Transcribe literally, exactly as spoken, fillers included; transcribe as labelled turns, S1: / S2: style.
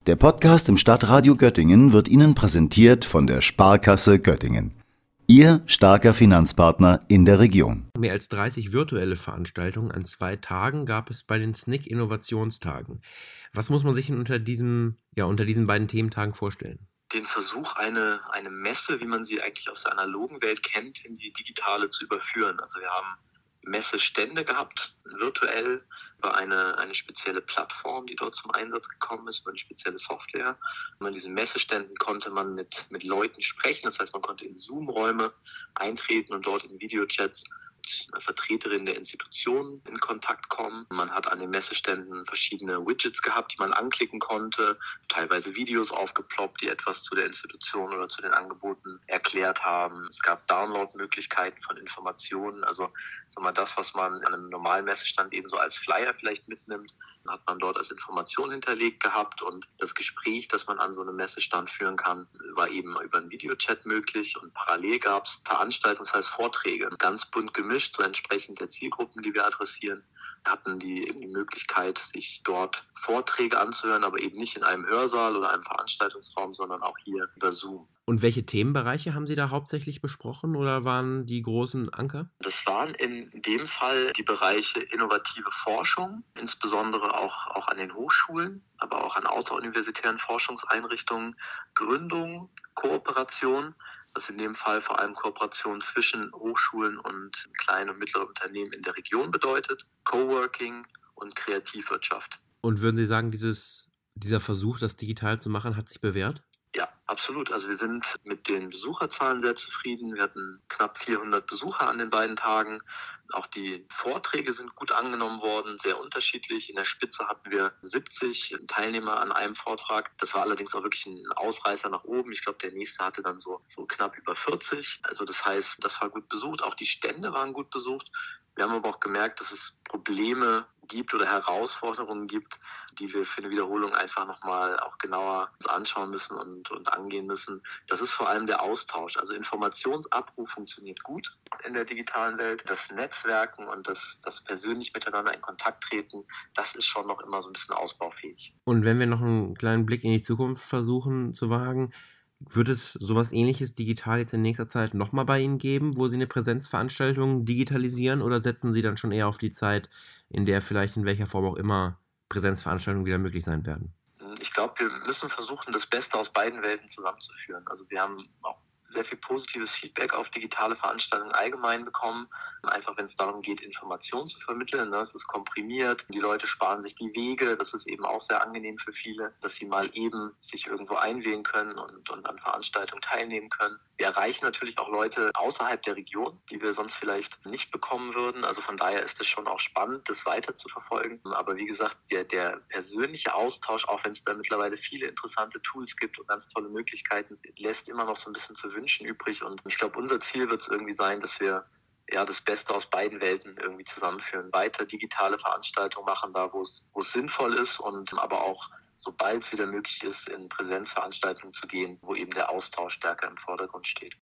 S1: Der Podcast im Stadtradio Göttingen wird Ihnen präsentiert von der Sparkasse Göttingen. Ihr starker Finanzpartner in der Region.
S2: Mehr als dreißig virtuelle Veranstaltungen an zwei Tagen gab es bei den S N I C-Innovationstagen. Was muss man sich unter diesem, ja, unter diesen beiden Thementagen vorstellen?
S3: Den Versuch, eine, eine Messe, wie man sie eigentlich aus der analogen Welt kennt, in die digitale zu überführen. Also wir haben Messestände gehabt, virtuell, über eine, eine spezielle Plattform, die dort zum Einsatz gekommen ist, über eine spezielle Software. Und an diesen Messeständen konnte man mit, mit Leuten sprechen, das heißt, man konnte in Zoom-Räume eintreten und dort in Videochats mit Vertreterinnen der Institutionen in Kontakt kommen. Man hat an den Messeständen verschiedene Widgets gehabt, die man anklicken konnte, teilweise Videos aufgeploppt, die etwas zu der Institution oder zu den Angeboten erklärt haben. Es gab Download-Möglichkeiten von Informationen, also sag mal, das, was man an einem normalen Messestand eben so als Flyer vielleicht mitnimmt, hat man dort als Information hinterlegt gehabt, und das Gespräch, das man an so einem Messestand führen kann, war eben über einen Videochat möglich, und parallel gab es Veranstaltungen, das heißt Vorträge, ganz bunt gemischt, so entsprechend der Zielgruppen, die wir adressieren. Wir hatten die, eben die Möglichkeit, sich dort Vorträge anzuhören, aber eben nicht in einem Hörsaal oder einem Veranstaltungsraum, sondern auch hier über Zoom.
S2: Und welche Themenbereiche haben Sie da hauptsächlich besprochen oder waren die großen Anker?
S3: Das waren in dem Fall die Bereiche innovative Forschung, insbesondere auch, auch an den Hochschulen, aber auch an außeruniversitären Forschungseinrichtungen, Gründung, Kooperation, was in dem Fall vor allem Kooperation zwischen Hochschulen und kleinen und mittleren Unternehmen in der Region bedeutet, Coworking und Kreativwirtschaft.
S2: Und würden Sie sagen, dieses, dieser Versuch, das digital zu machen, hat sich bewährt?
S3: Ja, absolut. Also wir sind mit den Besucherzahlen sehr zufrieden. Wir hatten knapp vierhundert Besucher an den beiden Tagen. Auch die Vorträge sind gut angenommen worden, sehr unterschiedlich. In der Spitze hatten wir siebzig Teilnehmer an einem Vortrag. Das war allerdings auch wirklich ein Ausreißer nach oben. Ich glaube, der nächste hatte dann so, so knapp über vierzig. Also das heißt, das war gut besucht. Auch die Stände waren gut besucht. Wir haben aber auch gemerkt, dass es Probleme gibt oder Herausforderungen gibt, die wir für eine Wiederholung einfach nochmal auch genauer anschauen müssen und, und angehen müssen. Das ist vor allem der Austausch. Also Informationsabruf funktioniert gut in der digitalen Welt. Das Netzwerken und das, das persönlich miteinander in Kontakt treten, das ist schon noch immer so ein bisschen ausbaufähig.
S2: Und wenn wir noch einen kleinen Blick in die Zukunft versuchen zu wagen, wird es sowas Ähnliches digital jetzt in nächster Zeit nochmal bei Ihnen geben, wo Sie eine Präsenzveranstaltung digitalisieren, oder setzen Sie dann schon eher auf die Zeit, in der vielleicht in welcher Form auch immer Präsenzveranstaltungen wieder möglich sein werden?
S3: Ich glaube, wir müssen versuchen, das Beste aus beiden Welten zusammenzuführen. Also wir haben auch sehr viel positives Feedback auf digitale Veranstaltungen allgemein bekommen. Einfach wenn es darum geht, Informationen zu vermitteln. Ne? Es ist komprimiert, die Leute sparen sich die Wege. Das ist eben auch sehr angenehm für viele, dass sie mal eben sich irgendwo einwählen können und, und an Veranstaltungen teilnehmen können. Wir erreichen natürlich auch Leute außerhalb der Region, die wir sonst vielleicht nicht bekommen würden. Also von daher ist es schon auch spannend, das weiter zu verfolgen. Aber wie gesagt, der, der persönliche Austausch, auch wenn es da mittlerweile viele interessante Tools gibt und ganz tolle Möglichkeiten, lässt immer noch so ein bisschen zu wünschen übrig. Und ich glaube, unser Ziel wird es irgendwie sein, dass wir ja das Beste aus beiden Welten irgendwie zusammenführen. Weiter digitale Veranstaltungen machen, da wo es wo es sinnvoll ist, und aber auch, sobald es wieder möglich ist, in Präsenzveranstaltungen zu gehen, wo eben der Austausch stärker im Vordergrund steht.